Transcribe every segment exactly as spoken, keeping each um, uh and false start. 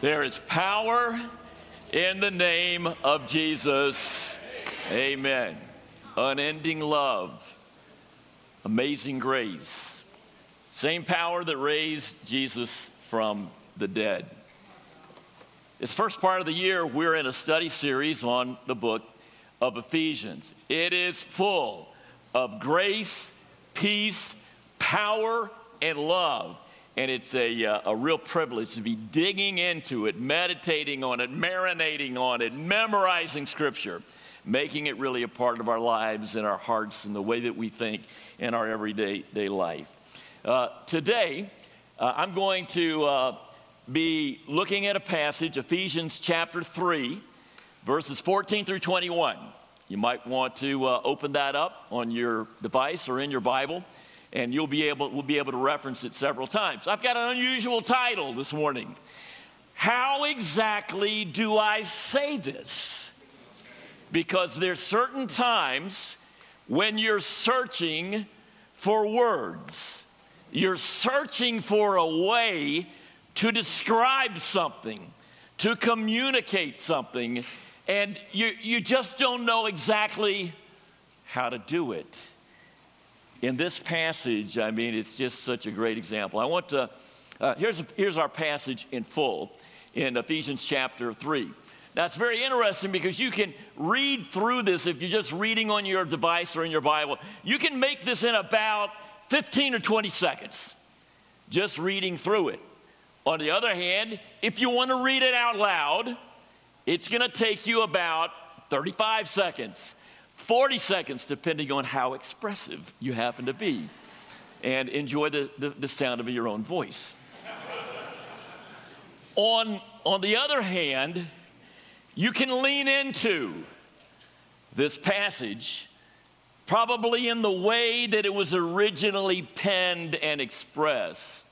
There is power in the name of Jesus. Amen. Unending love, amazing grace, same power that raised Jesus from the dead. This first part of the year, we're in a study series on the book of Ephesians. It is full of grace, peace, power, and love. And it's a, uh, a real privilege to be digging into it, meditating on it, marinating on it, memorizing Scripture, making it really a part of our lives and our hearts and the way that we think in our everyday day life. Uh, today, uh, I'm going to uh, be looking at a passage, Ephesians chapter three, verses fourteen through twenty-one. You might want to uh, open that up on your device or in your Bible, and you'll be able, we'll be able to reference it several times. I've got an unusual title this morning. How exactly do I say this? Because there's certain times when you're searching for words. You're searching for a way to describe something, to communicate something, and you, you just don't know exactly how to do it. In this passage, I mean, it's just such a great example. I want to, uh, here's, here's our passage in full in Ephesians chapter three. Now, it's very interesting because you can read through this if you're just reading on your device or in your Bible. You can make this in about fifteen or twenty seconds, just reading through it. On the other hand, if you want to read it out loud, it's going to take you about thirty-five seconds. forty seconds, depending on how expressive you happen to be. And enjoy the, the, the sound of your own voice. on, on the other hand, you can lean into this passage probably in the way that it was originally penned and expressed.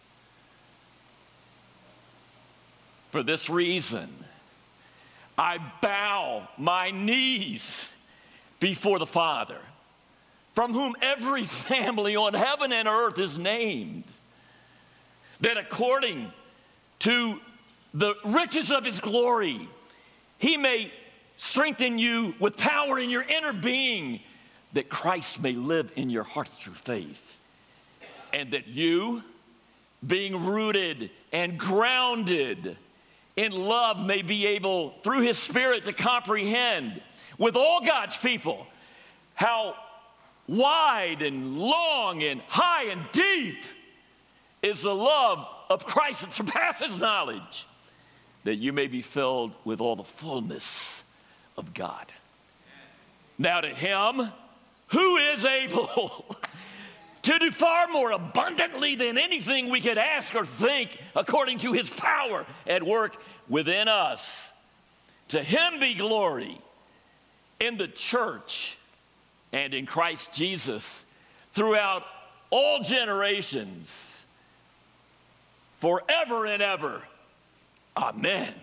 For this reason, I bow my knees before the Father, from whom every family on heaven and earth is named, that according to the riches of his glory, he may strengthen you with power in your inner being, that Christ may live in your hearts through faith, and that you, being rooted and grounded in love, may be able, through his Spirit, to comprehend with all God's people how wide and long and high and deep is the love of Christ that surpasses knowledge, that you may be filled with all the fullness of God. Now to him who is able to do far more abundantly than anything we could ask or think, according to his power at work within us, to him be glory in the church and in Christ Jesus throughout all generations, forever and ever. Amen. Amen.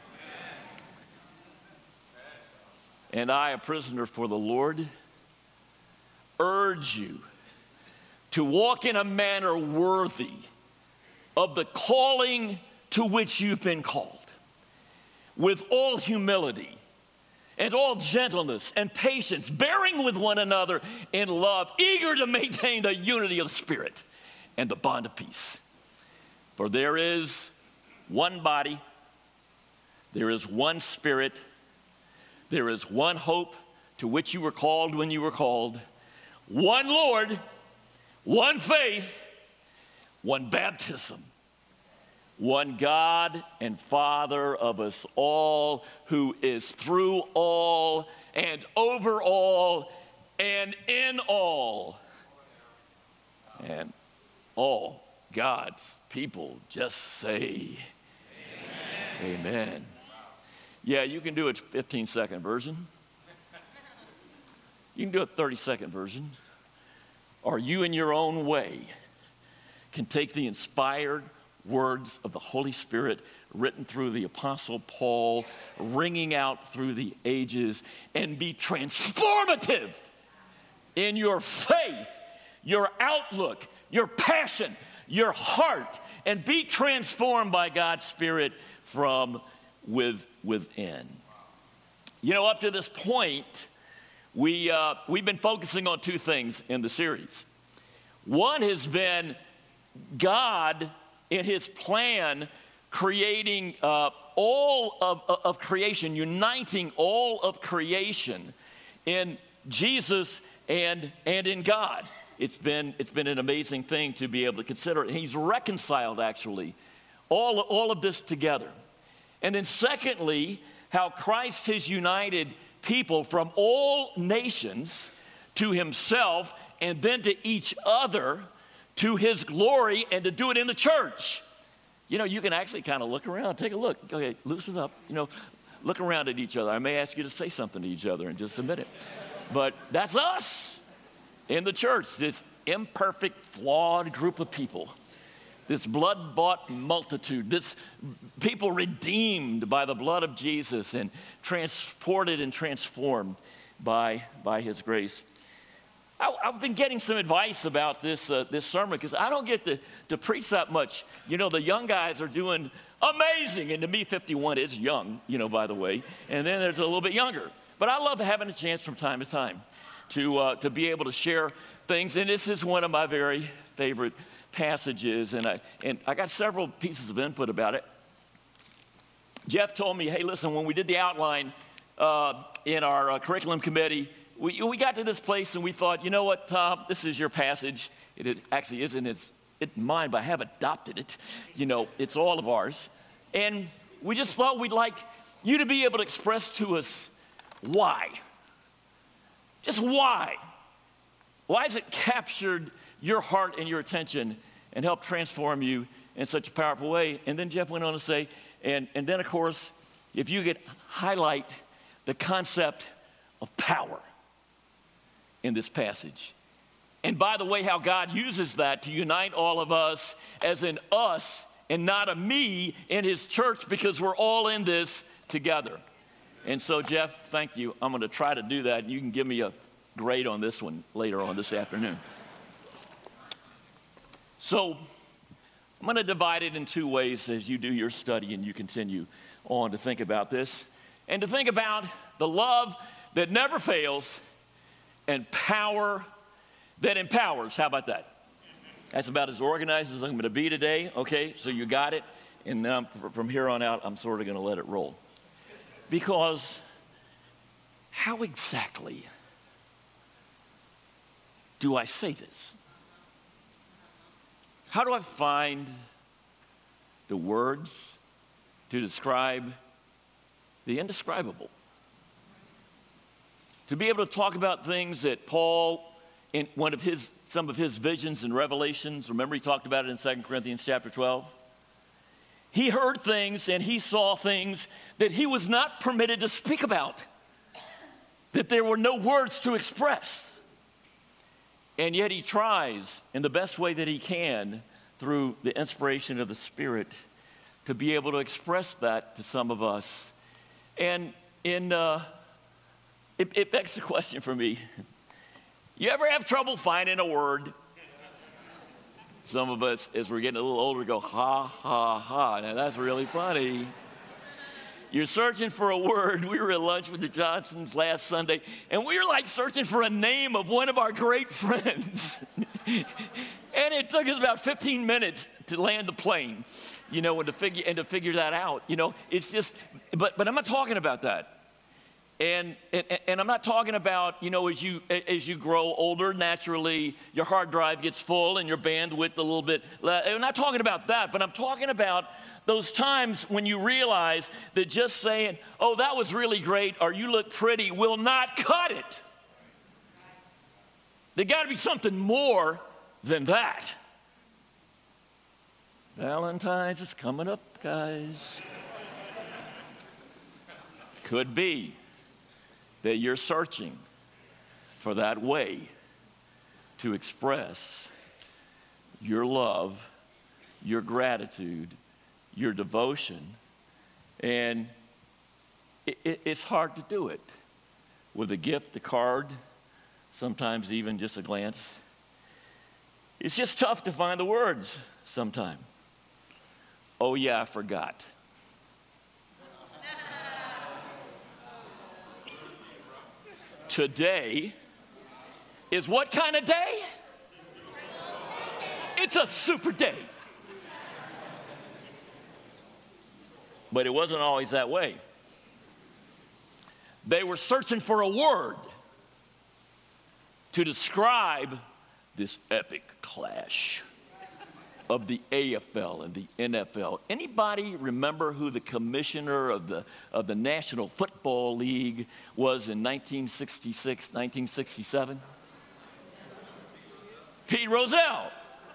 And I, a prisoner for the Lord, urge you to walk in a manner worthy of the calling to which you've been called, with all humility and all gentleness and patience, bearing with one another in love, eager to maintain the unity of the Spirit and the bond of peace. For there is one body, there is one Spirit, there is one hope to which you were called when you were called, one Lord, one faith, one baptism, one God and Father of us all, who is through all and over all and in all. And all God's people just say, Amen. Amen. Yeah, you can do a fifteen second version. You can do a thirty second version. Or you in your own way can take the inspired words of the Holy Spirit written through the Apostle Paul, ringing out through the ages, and be transformative in your faith, your outlook, your passion, your heart, and be transformed by God's Spirit from with, within. You know, up to this point, we, uh, we've been focusing on two things in the series. One has been God in his plan creating uh, all of, of creation, uniting all of creation in Jesus and, and in God. It's been, it's been an amazing thing to be able to consider it. And he's reconciled, actually, all, all of this together. And then secondly, how Christ has united people from all nations to himself and then to each other to his glory, and to do it in the church. You know, you can actually kind of look around, take a look. Okay, loosen up, you know, look around at each other. I may ask you to say something to each other in just a minute. But that's us in the church, this imperfect, flawed group of people, this blood-bought multitude, this people redeemed by the blood of Jesus and transported and transformed by, by his grace. I, I've been getting some advice about this, uh, this sermon because I don't get to, to preach that much. You know, the young guys are doing amazing, and to me, fifty-one is young, you know, by the way, and then there's a little bit younger. But I love having a chance from time to time to, uh, to be able to share things, and this is one of my very favorite passages, and I, and I got several pieces of input about it. Jeff told me, hey, listen, when we did the outline uh, in our uh, curriculum committee, we, we got to this place and we thought, you know what, Tom, this is your passage. It is, actually isn't it's, it's mine, but I have adopted it. You know, it's all of ours. And we just thought we'd like you to be able to express to us why. Just why. Why has it captured your heart and your attention and helped transform you in such a powerful way? And then Jeff went on to say, and, and then, of course, if you could highlight the concept of power in this passage. And by the way, how God uses that to unite all of us as an us and not a me in his church, because we're all in this together. And so, Jeff, thank you. I'm going to try to do that, and you can give me a grade on this one later on this afternoon. So I'm going to divide it in two ways as you do your study and you continue on to think about this, and to think about the love that never fails and power that empowers. How about that? That's about as organized as I'm going to be today. Okay, so you got it. And now from here on out, I'm sort of going to let it roll. Because how exactly do I say this? How do I find the words to describe the indescribable? To be able to talk about things that Paul, in one of his, some of his visions and revelations, remember he talked about it in Second Corinthians chapter twelve? He heard things and he saw things that he was not permitted to speak about, that there were no words to express. And yet he tries in the best way that he can through the inspiration of the Spirit to be able to express that to some of us. And in, uh, it, it begs the question for me, you ever have trouble finding a word? Some of us, as we're getting a little older, go, ha, ha, ha. Now, that's really funny. You're searching for a word. We were at lunch with the Johnsons last Sunday, and we were like searching for a name of one of our great friends. And it took us about fifteen minutes to land the plane, you know, and to figure, and to figure that out. You know, it's just, but, but I'm not talking about that. And, and, and I'm not talking about, you know, as you, as you grow older, naturally, your hard drive gets full and your bandwidth a little bit. I'm not talking about that, but I'm talking about those times when you realize that just saying, oh, that was really great, or you look pretty, will not cut it. There's got to be something more than that. Valentine's is coming up, guys. Could be that you're searching for that way to express your love, your gratitude, your devotion, and it, it, it's hard to do it with a gift, a card, sometimes even just a glance. It's just tough to find the words sometimes. Oh yeah, I forgot. today is what kind of day? It's a super day. But it wasn't always that way. They were searching for a word to describe this epic clash of the A F L and the N F L. Anybody remember who the commissioner of the, of the National Football League was in nineteen sixty-six, nineteen sixty-seven? Pete Rozelle.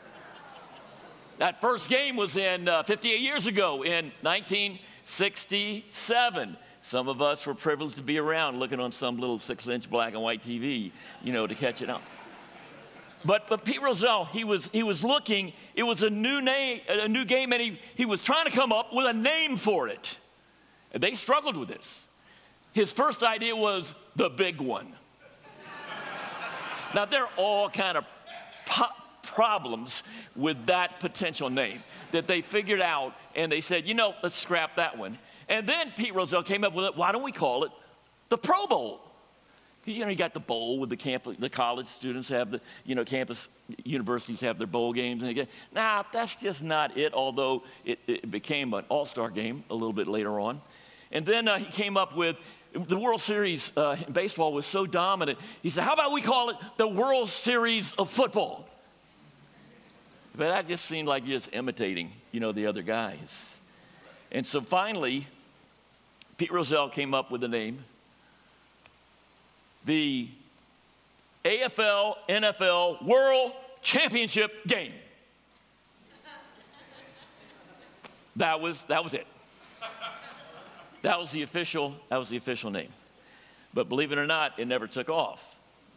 That first game was in uh, fifty-eight years ago in nineteen sixty-seven. Some of us were privileged to be around looking on some little six-inch black and white T V, you know, to catch it up. But, but Pete Rozelle, he was, he was looking, it was a new name, a new game, and he, he was trying to come up with a name for it. And they struggled with this. His first idea was the big one. Now, there are all kind of po- problems with that potential name that they figured out, and they said, you know, let's scrap that one. And then Pete Rozelle came up with it. Why don't we call it the Pro Bowl? Because, you know, you got the bowl with the campus, the college students have the, you know, campus universities have their bowl games. And again, nah, that's just not it, although it, it became an all-star game a little bit later on. And then uh, he came up with, the World Series uh, in baseball was so dominant. He said, how about we call it the World Series of Football? But that just seemed like you're just imitating, you know, the other guys. And so finally, Pete Rozelle came up with the name, the A F L N F L World Championship Game. That was, that was it. That was the official, that was the official name. But believe it or not, it never took off.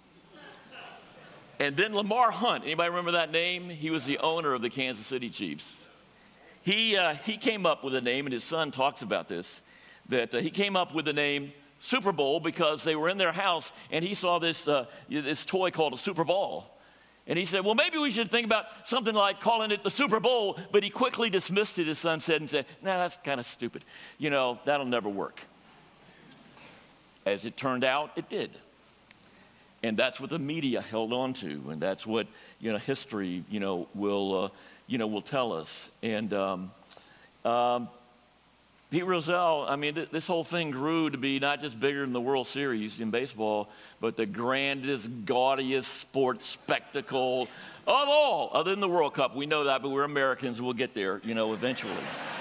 And then Lamar Hunt, anybody remember that name? He was the owner of the Kansas City Chiefs. He, uh, he came up with a name, and his son talks about this, that uh, he came up with the name Super Bowl because they were in their house, and he saw this, uh, this toy called a Super Ball. And he said, well, maybe we should think about something like calling it the Super Bowl, but he quickly dismissed it, his son said, and said, no, nah, that's kind of stupid. You know, that'll never work. As it turned out, it did. And that's what the media held on to, and that's what, you know, history, you know, will, uh, you know, will tell us. And um, um, Pete Rozelle, I mean, th- this whole thing grew to be not just bigger than the World Series in baseball, but the grandest, gaudiest sports spectacle of all, other than the World Cup. We know that, but we're Americans, we'll get there, you know, eventually.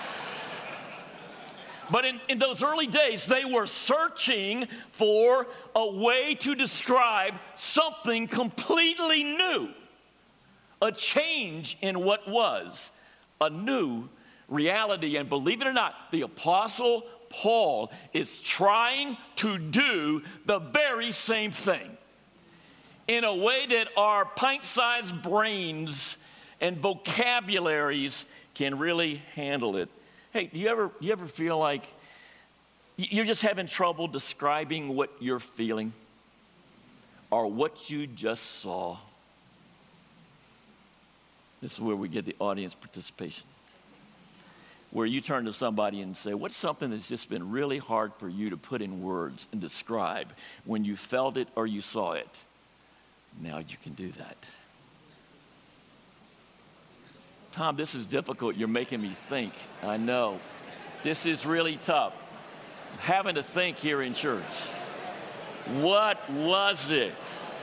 But in, in those early days, they were searching for a way to describe something completely new, a change in what was a new reality. And believe it or not, the Apostle Paul is trying to do the very same thing in a way that our pint-sized brains and vocabularies can really handle it. Hey, do you ever, you ever feel like you're just having trouble describing what you're feeling or what you just saw? This is where we get the audience participation, where you turn to somebody and say, what's something that's just been really hard for you to put in words and describe when you felt it or you saw it? Now you can do that. Tom, this is difficult. You're making me think. I know. This is really tough. I'm having to think here in church. What was it?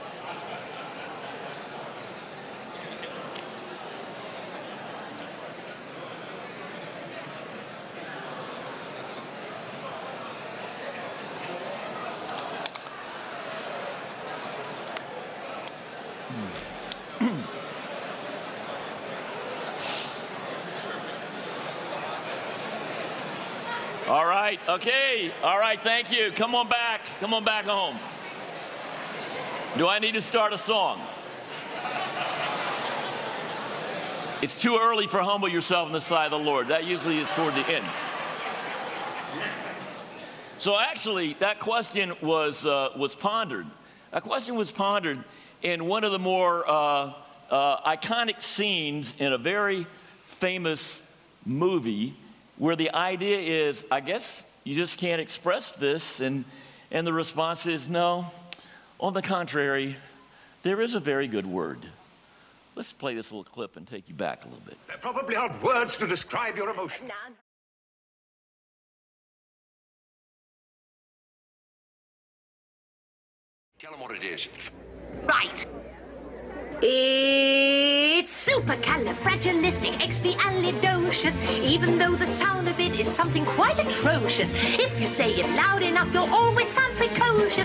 All right, okay, all right, thank you. Come on back, come on back home. Do I need to start a song? It's too early for humble yourself in the sight of the Lord. That usually is toward the end. So actually, that question was, uh, was pondered. That question was pondered in one of the more uh, uh, iconic scenes in a very famous movie, where the idea is, I guess you just can't express this, and, and the response is, no, On the contrary, there is a very good word. Let's play this little clip and take you back a little bit. There probably aren't words to describe your emotion. None. Tell them what it is. Right. It's supercalifragilisticexpialidocious, even though the sound of it is something quite atrocious. If you say it loud enough, you'll always sound precocious.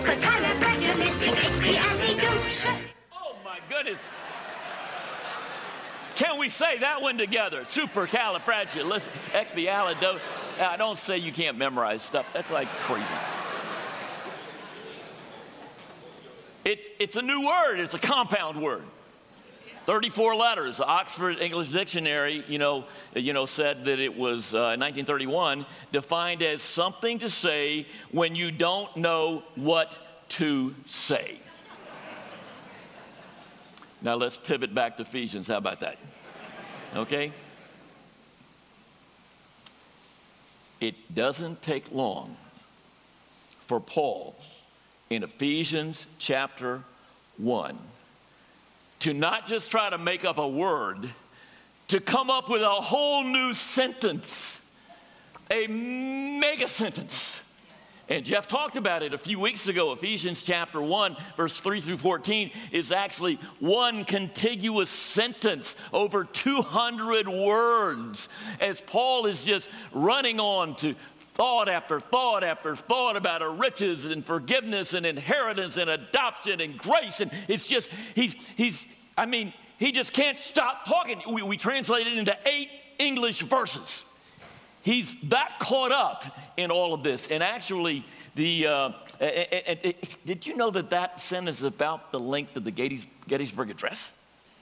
Supercalifragilisticexpialidocious. Oh, my goodness. Can we say that one together? Supercalifragilisticexpialidocious. I don't say you can't memorize stuff. That's like crazy. It, it's a new word. It's a compound word. thirty-four letters. The Oxford English Dictionary, you know, you know, said that it was, uh, in nineteen thirty-one, defined as something to say when you don't know what to say. Now let's pivot back to Ephesians. How about that? Okay? It doesn't take long for Paul in Ephesians chapter one to not just try to make up a word, to come up with a whole new sentence, a mega sentence. And Jeff talked about it a few weeks ago. Ephesians chapter one, verse three through fourteen is actually one contiguous sentence, over two hundred words, as Paul is just running on to thought after thought after thought about our riches and forgiveness and inheritance and adoption and grace. And it's just, he's, he's I mean, he just can't stop talking. We, we translate it into eight English verses. He's that caught up in all of this. And actually, the uh, it, it, it, did you know that that sentence is about the length of the Gettys, Gettysburg Address?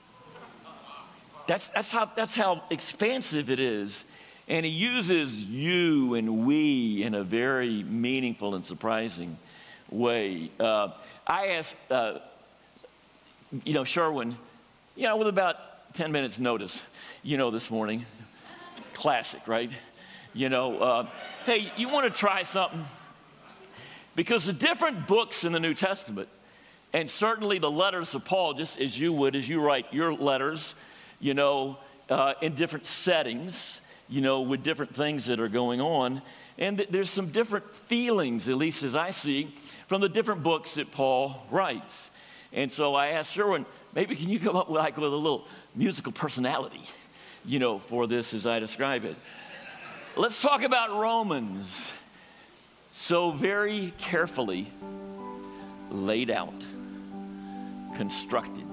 That's, that's, how, that's how expansive it is. And he uses you and we in a very meaningful and surprising way. Uh, I asked, uh, you know, Sherwin, you know, with about ten minutes notice, you know, this morning, classic, right? You know, uh, hey, you want to try something? Because the different books in the New Testament, and certainly the letters of Paul, just as you would, as you write your letters, you know, uh, in different settings, you know, with different things that are going on. And th- there's some different feelings, at least as I see, from the different books that Paul writes. And so I asked Sherwin, maybe can you come up with, like, with a little musical personality, you know, for this as I describe it. Let's talk about Romans. So very carefully laid out, constructed,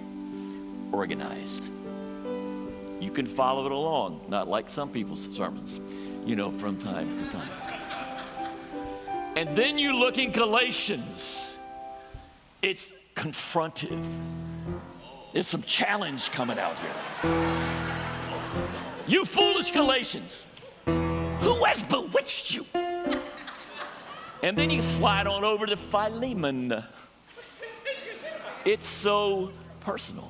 organized. You can follow it along, not like some people's sermons, you know, from time to time. And then you look in Galatians. It's confrontive. There's some challenge coming out here. You foolish Galatians, who has bewitched you? And then you slide on over to Philemon. It's so personal.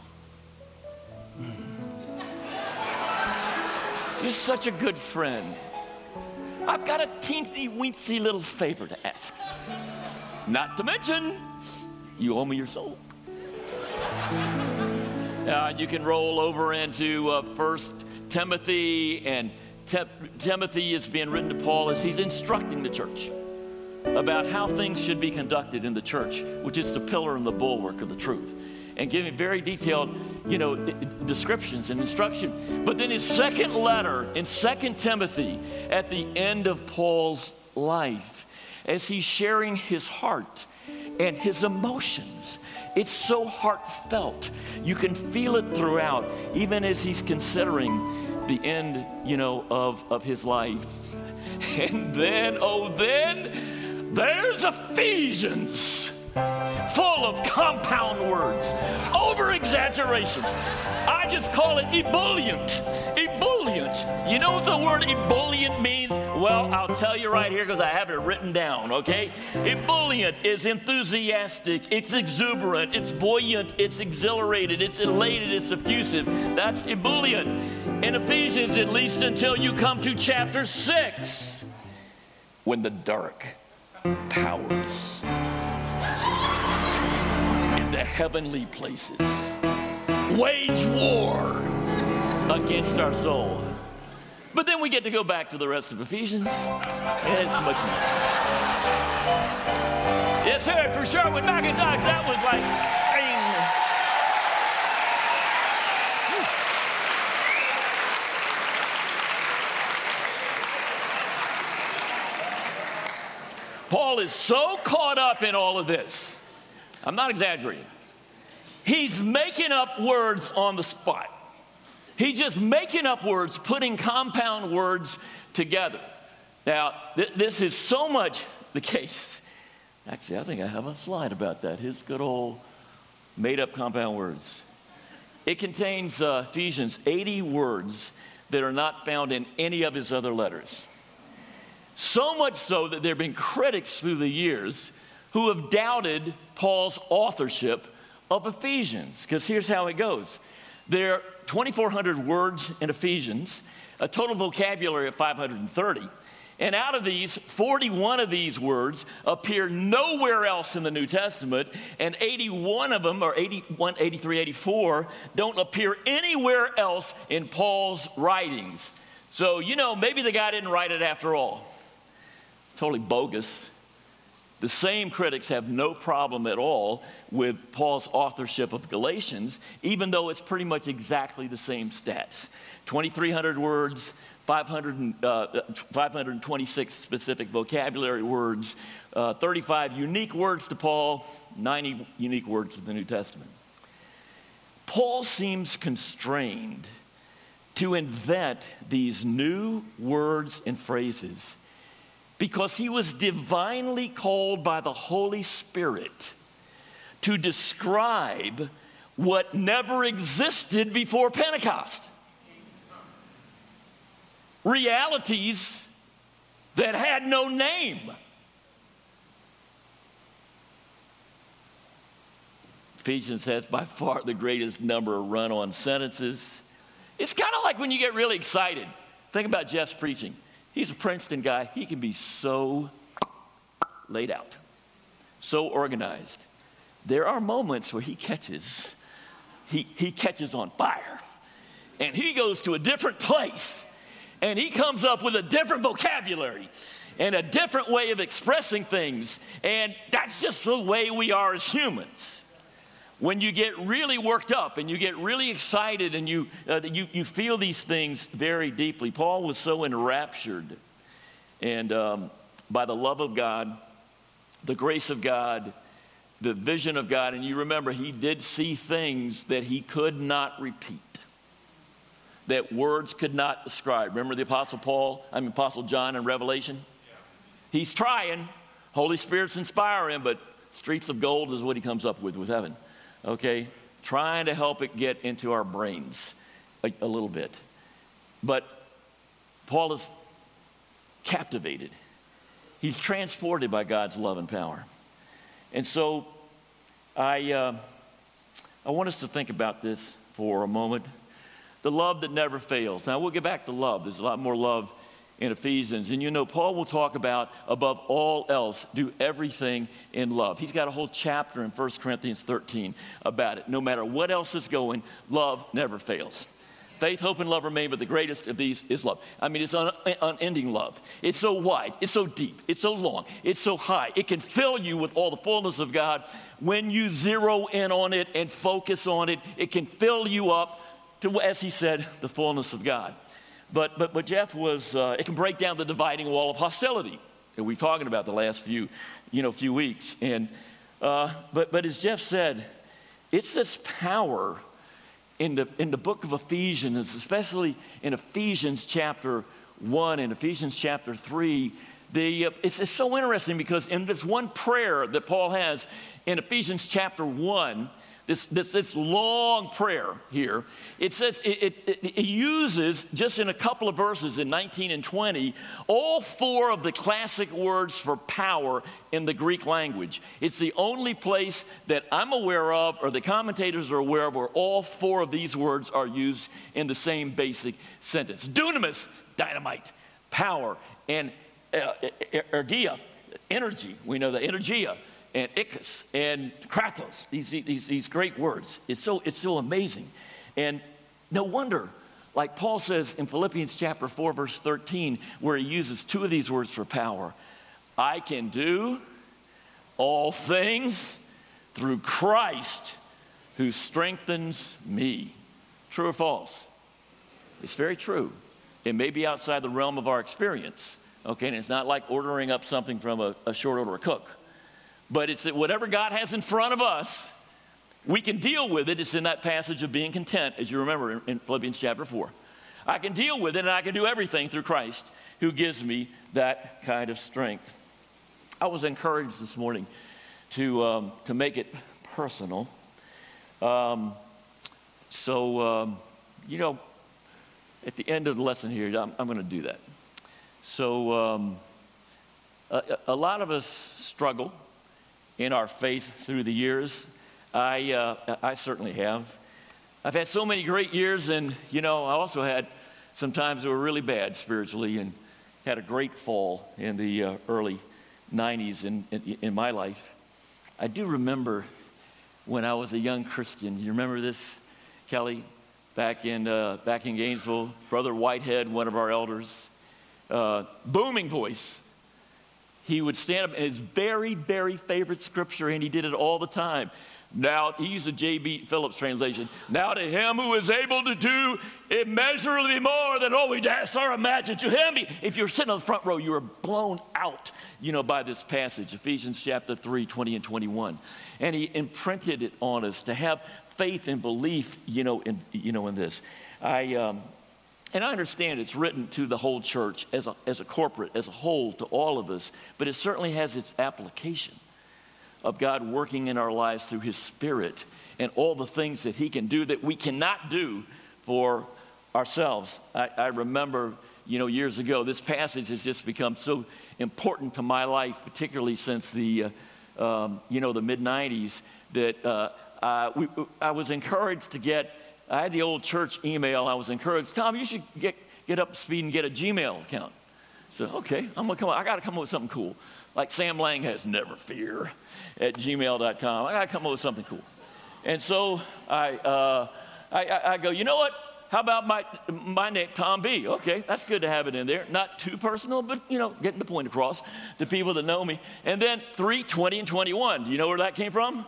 You're such a good friend. I've got a teensy weensy little favor to ask. Not to mention, you owe me your soul. Uh, you can roll over into uh, First Timothy, and Te- Timothy is being written to Paul as he's instructing the church about how things should be conducted in the church, which is the pillar and the bulwark of the truth, and giving very detailed, you know, descriptions and instruction. But then his second letter in Second Timothy, at the end of Paul's life, as he's sharing his heart and his emotions, it's so heartfelt. You can feel it throughout, even as he's considering the end, you know, of, of his life. And then, oh, then there's Ephesians, full of compound words, over-exaggerations. I just call it ebullient. Ebullient. You know what the word ebullient means? Well, I'll tell you right here because I have it written down, okay? Ebullient is enthusiastic, it's exuberant, it's buoyant, it's exhilarated, it's elated, it's effusive. That's ebullient. In Ephesians, at least until you come to chapter six, when the dark powers heavenly places. Wage war against our soul. But then we get to go back to the rest of Ephesians, and it's much nicer. Yes, sir, for sure, with Macintosh, that was like, bang. Paul is so caught up in all of this. I'm not exaggerating. He's making up words on the spot. He's just making up words, putting compound words together. Now, th this is so much the case. Actually, I think I have a slide about that. His good old made-up compound words. It contains uh, Ephesians eighty words that are not found in any of his other letters. So much so that there have been critics through the years who have doubted Paul's authorship of Ephesians. Because here's how it goes. There are twenty-four hundred words in Ephesians, a total vocabulary of five hundred thirty. And out of these, forty-one of these words appear nowhere else in the New Testament, and eighty-one of them, or eighty-one, eighty-three, eighty-four, don't appear anywhere else in Paul's writings. So, you know, maybe the guy didn't write it after all. Totally bogus. The same critics have no problem at all with Paul's authorship of Galatians, even though it's pretty much exactly the same stats. twenty-three hundred words, five hundred, uh, five hundred twenty-six specific vocabulary words, uh, thirty-five unique words to Paul, ninety unique words to the New Testament. Paul seems constrained to invent these new words and phrases because he was divinely called by the Holy Spirit to describe what never existed before Pentecost. Realities that had no name. Ephesians has by far the greatest number of run-on sentences. It's kind of like when you get really excited. Think about Jeff's preaching. He's a Princeton guy. He can be so laid out, so organized. There are moments where he catches, he, he catches on fire. And he goes to a different place. And he comes up with a different vocabulary and a different way of expressing things. And that's just the way we are as humans. When you get really worked up and you get really excited and you, uh, you, you feel these things very deeply. Paul was so enraptured and um, by the love of God, the grace of God, the vision of God. And you remember, he did see things that he could not repeat, that words could not describe. Remember the Apostle Paul, I mean Apostle John in Revelation? Yeah. He's trying. Holy Spirit's inspiring him, but streets of gold is what he comes up with with heaven. Okay? Trying to help it get into our brains a, a little bit. But Paul is captivated. He's transported by God's love and power. And so I, uh, I want us to think about this for a moment. The love that never fails. Now, we'll get back to love. There's a lot more love in Ephesians. And you know, Paul will talk about, above all else, do everything in love. He's got a whole chapter in First Corinthians thirteen about it. No matter what else is going, love never fails. Faith, hope, and love remain, but the greatest of these is love. I mean, it's un unending love. It's so wide. It's so deep. It's so long. It's so high. It can fill you with all the fullness of God. When you zero in on it and focus on it, it can fill you up to, as he said, the fullness of God. But, but, but Jeff was, uh, it can break down the dividing wall of hostility that we've talking about the last few, you know, few weeks. And, uh, but, but as Jeff said, it's this power in the, in the book of Ephesians, especially in Ephesians chapter one and Ephesians chapter three. The, uh, it's, it's so interesting because in this one prayer that Paul has in Ephesians chapter one, This, this, this long prayer here, it says, it, it, it uses, just in a couple of verses in nineteen and twenty, all four of the classic words for power in the Greek language. It's the only place that I'm aware of, or the commentators are aware of, where all four of these words are used in the same basic sentence. Dunamis, dynamite, power, and uh, ergia, energy. We know that, energia. and ikos and kratos, these, these, these great words. It's so, it's so amazing. And no wonder, like Paul says in Philippians chapter four, verse thirteen, where he uses two of these words for power. I can do all things through Christ who strengthens me. True or false? It's very true. It may be outside the realm of our experience, okay? And it's not like ordering up something from a, a short order cook. But it's that whatever God has in front of us, we can deal with it. It's in that passage of being content, as you remember in, in Philippians chapter four. I can deal with it, and I can do everything through Christ who gives me that kind of strength. I was encouraged this morning to, um, to make it personal. Um, so, um, you know, at the end of the lesson here, I'm, I'm going to do that. So um, a, a lot of us struggle in our faith through the years. I, uh, I certainly have. I've had so many great years, and, you know, I also had some times that were really bad spiritually and had a great fall in the uh, early nineties in, in, in my life. I do remember when I was a young Christian. You remember this, Kelly? Back in, uh, back in Gainesville, Brother Whitehead, one of our elders, uh, booming voice. He would stand up in his very, very favorite scripture, and he did it all the time. Now, he used a J B Phillips translation. Now to him who is able to do immeasurably more than all we ask or imagine, to him, if you're sitting on the front row, you are blown out, you know, by this passage, Ephesians chapter three, twenty and twenty-one. And he imprinted it on us to have faith and belief, you know, in, you know, in this. I, um, and I understand it's written to the whole church as a, as a corporate, as a whole, to all of us, but it certainly has its application of God working in our lives through his Spirit and all the things that he can do that we cannot do for ourselves. I, I remember, you know, years ago, this passage has just become so important to my life, particularly since the, uh, um, you know, the mid nineties, that uh, uh, we, I was encouraged to get, I had the old church email, I was encouraged, Tom, you should get, get up to speed and get a Gmail account. So, okay, I'm gonna come up, I gotta come up with something cool. Like Sam Lang has, never fear, at gmail dot com. I gotta come up with something cool. And so I, uh, I, I, I go, you know what? How about my, my name, Tom B? Okay, that's good to have it in there. Not too personal, but, you know, getting the point across to people that know me. And then three, twenty, and twenty-one. Do you know where that came from?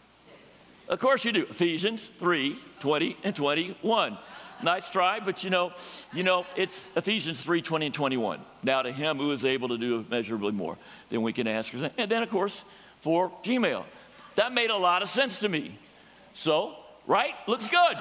Of course you do. Ephesians three, twenty, and twenty-one. Nice try, but you know, you know, it's Ephesians three, twenty, and twenty-one. Now to him who is able to do immeasurably more than we can ask or think. And then, of course, for Gmail. That made a lot of sense to me. So, right? Looks good.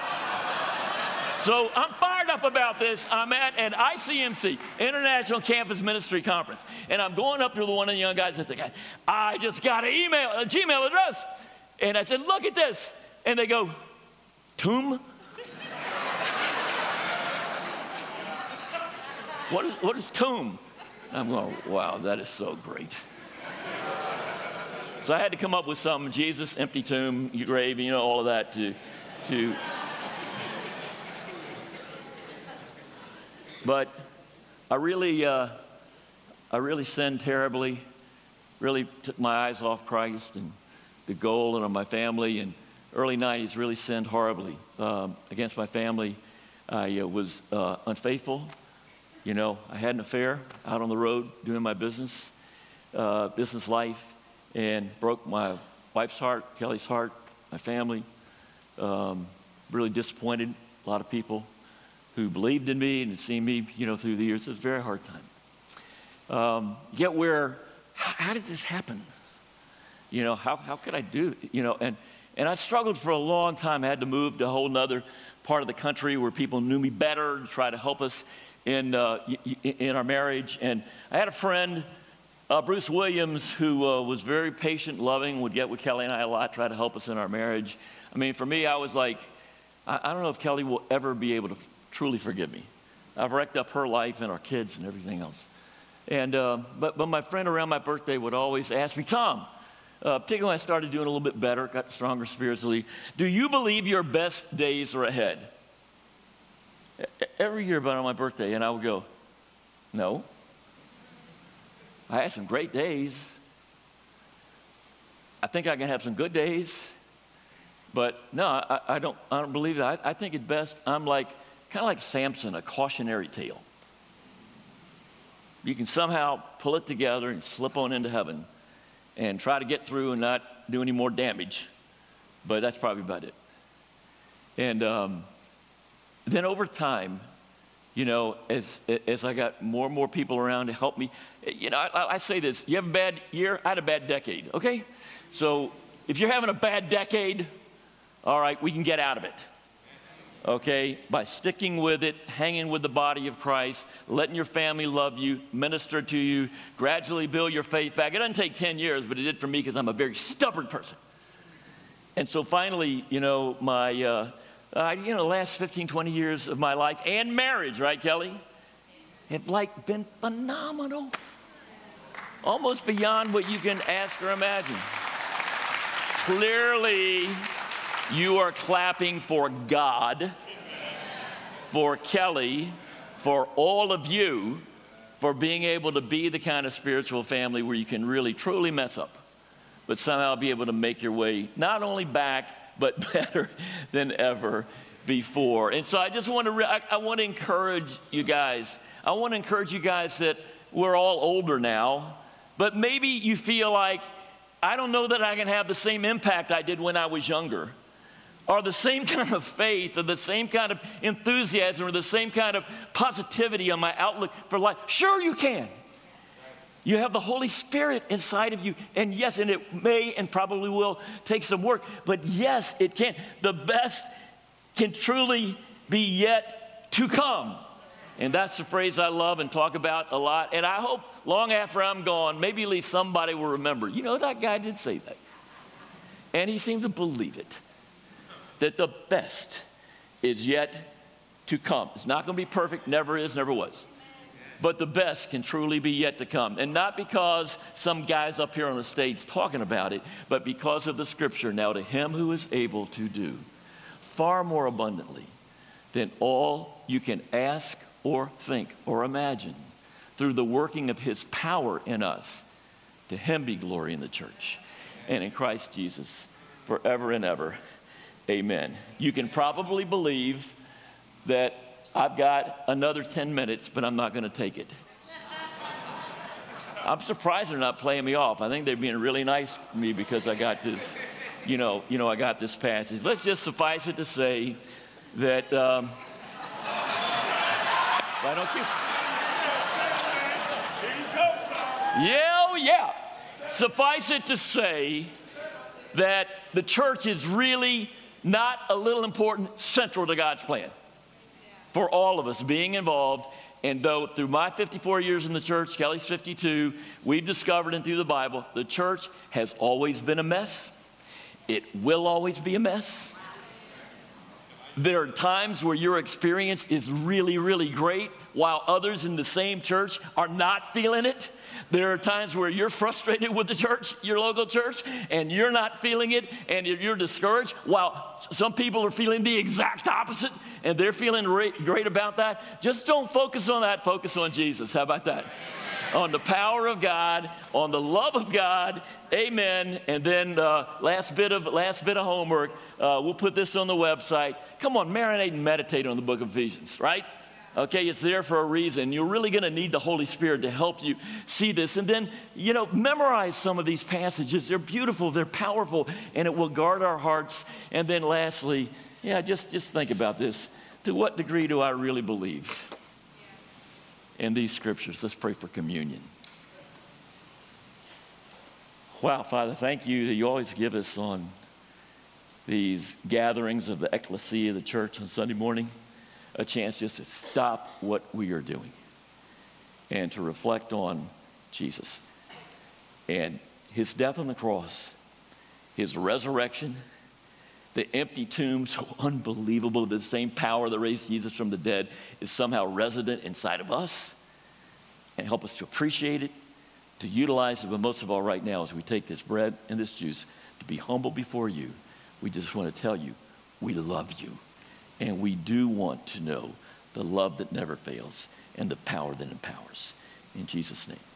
So I'm fired up about this. I'm at an I C M C, International Campus Ministry Conference, and I'm going up to the one of the young guys and say, I just got an email, a Gmail address. And I said, look at this. And they go, Tomb? What is, what is tomb? I'm going, wow, that is so great. So I had to come up with something, Jesus, empty tomb, grave, you know, all of that to, to. But I really, uh, I really sinned terribly, really took my eyes off Christ and the goal and on my family, and early nineties really sinned horribly um, against my family. I uh, was uh, unfaithful. You know, I had an affair out on the road doing my business, uh, business life, and broke my wife's heart, Kelly's heart, my family. Um, really disappointed a lot of people who believed in me and had seen me, you know, through the years. It was a very hard time. Um, yet where, how, how did this happen? You know, how, how could I do it? You know, and, and I struggled for a long time. I had to move to a whole nother part of the country where people knew me better to try to help us in, uh, in our marriage. And I had a friend, uh, Bruce Williams, who uh, was very patient, loving, would get with Kelly and I a lot, try to help us in our marriage. I mean, for me, I was like, I, I don't know if Kelly will ever be able to truly forgive me. I've wrecked up her life and our kids and everything else. And, uh, but, but my friend around my birthday would always ask me, Tom, Uh, particularly when I started doing a little bit better, got stronger spiritually, do you believe your best days are ahead? Every year about on my birthday, and I would go, no. I had some great days. I think I can have some good days, but no, I, I don't. I don't believe that. I, I think at best I'm like kind of like Samson, a cautionary tale. You can somehow pull it together and slip on into heaven, and try to get through and not do any more damage, but that's probably about it. And um, then over time, you know, as as I got more and more people around to help me, you know, I, I say this: you have a bad year, I had a bad decade. Okay, so if you're having a bad decade, all right, we can get out of it. Okay, by sticking with it, hanging with the body of Christ, letting your family love you, minister to you, gradually build your faith back. It doesn't take ten years, but it did for me because I'm a very stubborn person. And so finally, you know, my, uh, uh, you know, last fifteen, twenty years of my life and marriage, right, Kelly, have like been phenomenal. Almost beyond what you can ask or imagine. Clearly, you are clapping for God, for Kelly, for all of you, for being able to be the kind of spiritual family where you can really, truly mess up, but somehow be able to make your way not only back, but better than ever before. And so I just want to, re- I, I want to encourage you guys. I want to encourage you guys that we're all older now, but maybe you feel like, I don't know that I can have the same impact I did when I was younger, or the same kind of faith, or the same kind of enthusiasm, or the same kind of positivity on my outlook for life. Sure you can. You have the Holy Spirit inside of you, and yes, and it may and probably will take some work, but yes, it can. The best can truly be yet to come. And that's the phrase I love and talk about a lot, and I hope long after I'm gone, maybe at least somebody will remember, you know, that guy did say that. And he seems to believe it. That the best is yet to come. It's not going to be perfect, never is, never was. But the best can truly be yet to come. And not because some guy's up here on the stage talking about it, but because of the scripture. Now to him who is able to do far more abundantly than all you can ask or think or imagine, through the working of his power in us, to him be glory in the church and in Christ Jesus forever and ever. Amen. You can probably believe that I've got another ten minutes, but I'm not going to take it. I'm surprised they're not playing me off. I think they're being really nice to me because I got this, you know, you know, I got this passage. Let's just suffice it to say that, um, why don't you? Yeah, oh yeah. Suffice it to say that the church is really not a little important, central to God's plan for all of us being involved. And though through my fifty-four years in the church, Kelly's fifty-two, we've discovered and through the Bible, the church has always been a mess. It will always be a mess. There are times where your experience is really, really great, while others in the same church are not feeling it. There are times where you're frustrated with the church, your local church, and you're not feeling it, and you're discouraged, while some people are feeling the exact opposite, and they're feeling great about that. Just don't focus on that. Focus on Jesus. How about that? On the power of God, on the love of God. Amen. And then uh, last bit of last bit of homework. Uh, we'll put this on the website. Come on, marinate and meditate on the book of Ephesians, right? Okay, it's there for a reason. You're really going to need the Holy Spirit to help you see this. And then, you know, memorize some of these passages. They're beautiful, they're powerful, and it will guard our hearts. And then lastly, yeah, just, just think about this. To what degree do I really believe in these scriptures? Let's pray for communion. Wow, Father, thank you that you always give us on these gatherings of the ecclesia, the church on Sunday morning, a chance just to stop what we are doing and to reflect on Jesus and his death on the cross, his resurrection, the empty tomb, so unbelievable. The same power that raised Jesus from the dead is somehow resident inside of us, and help us to appreciate it, to utilize it, but most of all right now as we take this bread and this juice, to be humble before you. We just want to tell you, we love you. And we do want to know the love that never fails and the power that empowers. In Jesus' name.